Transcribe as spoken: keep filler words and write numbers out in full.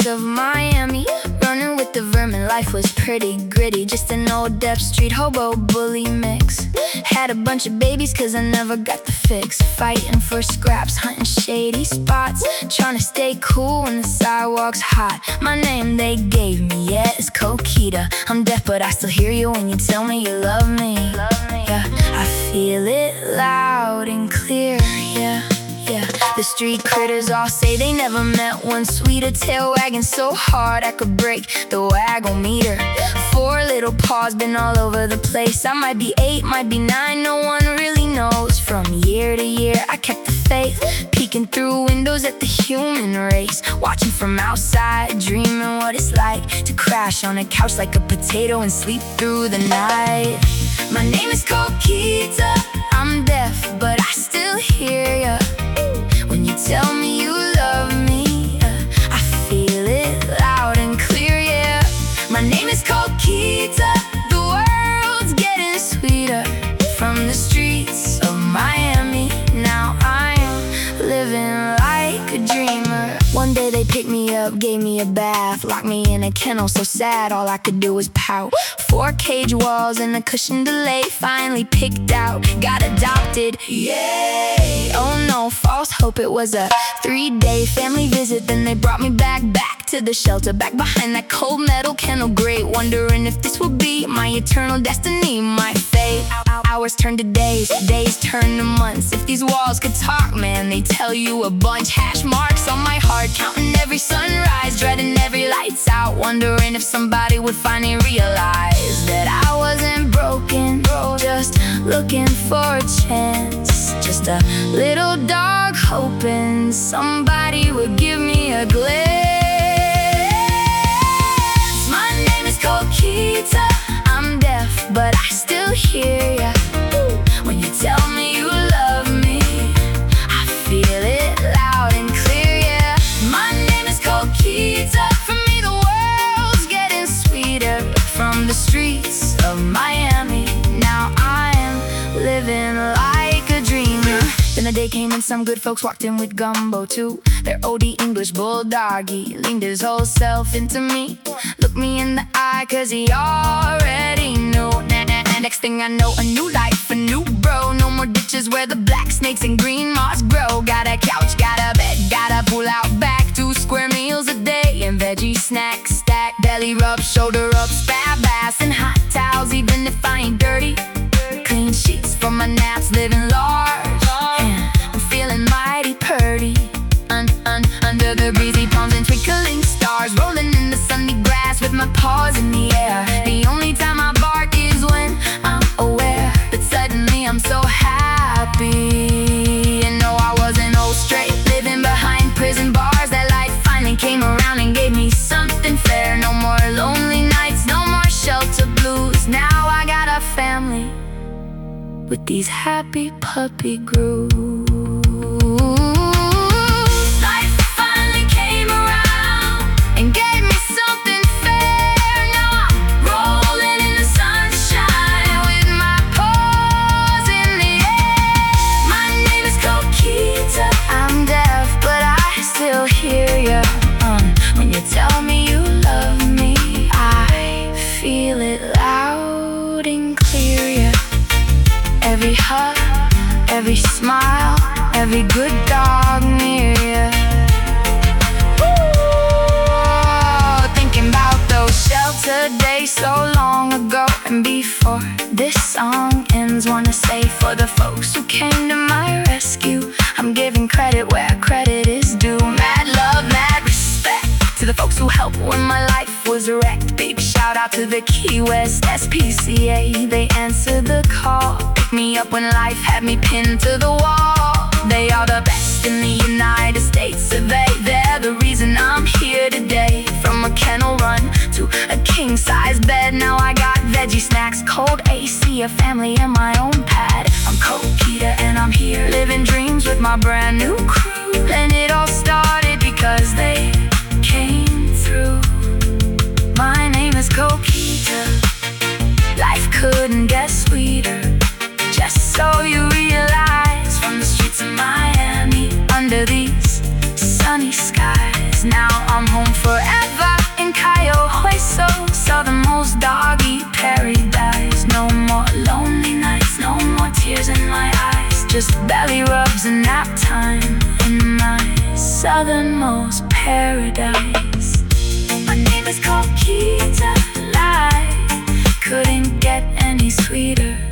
of Miami, running with the vermin. Life was pretty gritty, just an old Def Street hobo bully mix. Had a bunch of babies cause I never got the fix. Fighting for scraps, hunting shady spots, trying to stay cool when the sidewalk's hot. My name they gave me, yeah, it's Coquita. I'm deaf but I still hear you when you tell me you love me. Yeah, I feel it loud and clear, yeah. Yeah, the street critters all say they never met one sweeter. Tail wagging so hard I could break the wagometer. Four little paws been all over the place. I might be eight, might be nine, no one really knows. From year to year I kept the faith, peeking through windows at the human race, watching from outside, dreaming what it's like to crash on a couch like a potato and sleep through the night. My name is Coquita, I'm deaf but I still hear ya. When you tell me you love me, uh, I feel it loud and clear, yeah. My name is Coquita, the world's getting sweeter. From the streets of Miami, now I'm living like a dreamer. One day they picked me up, gave me a bath, locked me in a kennel so sad all I could do was pout. Four cage walls and a cushion delay, finally picked out, got adopted, yay! Oh no, false hope, it was a three-day family visit. Then they brought me back, back to the shelter, back behind that cold metal kennel grate, wondering if this would be my eternal destiny, my fate. Hours turn to days, days turn to months. If these walls could talk, man, they tell you a bunch. Hash marks on my heart, counting every sunrise, dreading every lights out, wondering if somebody would finally realize that I wasn't broken, just looking for a chance. Just a little dog hoping somebody would give me a glance. My name is Coquita, I'm deaf but I still hear ya. When you tell me you love me, I feel it loud and clear, yeah. My name is Coquita, for me the world's getting sweeter. From the streets of Miami, now I am living like a dreamer. Then the day came and some good folks walked in with gumbo too. Their O D English bulldoggy leaned his whole self into me, looked me in the eye cause he already knew. Next thing I know, a new life, a new bro. No more ditches where the black snakes and green moss grow. Got a couch, got a bed, got a pull out back. Two square meals a day and veggie snacks stack. Belly rub, shoulder up, spab ass and hot towels even if I ain't dirty. Clean sheets for my naps, living large, and I'm feeling mighty purty. Un, un, under the breezy palms and twinkling stars, rolling in the sunny grass with my paws in the air. The only time I bark is when I'm aware, but suddenly I'm so happy. And no, I wasn't old straight, living behind prison bars. That life finally came around and gave me something fair. No more lonely nights, no more shelter blues. Now I got a family with these happy puppy grooves. Tell me you love me, I feel it loud and clear, yeah. Every hug, every smile, every good dog near ya. Ooh, thinking about those shelter days so long ago. And before this song ends, wanna say for the folks who came to my rescue, I'm giving credit where credit is due. Mad love, mad respect to the folks who helped when my life was wrecked. Big shout out to the Key West S P C A. They answered the call, picked me up when life had me pinned to the wall. They are the best in the United States, so they, they're the reason I'm here today. From a kennel run to a king-size bed, now I got veggie snacks, cold A C, a family and my own pad. I'm Coquita and I'm here, living dreams with my brand new crew. And it all started because they came through. My name is Coquita, life couldn't get sweeter. Just so you realize, from the streets of Miami, under these sunny skies, now I'm home forever. paradise. No more lonely nights, no more tears in my eyes. Just belly rubs and nap time in my southernmost paradise. My name is called Kita Light. Couldn't get any sweeter.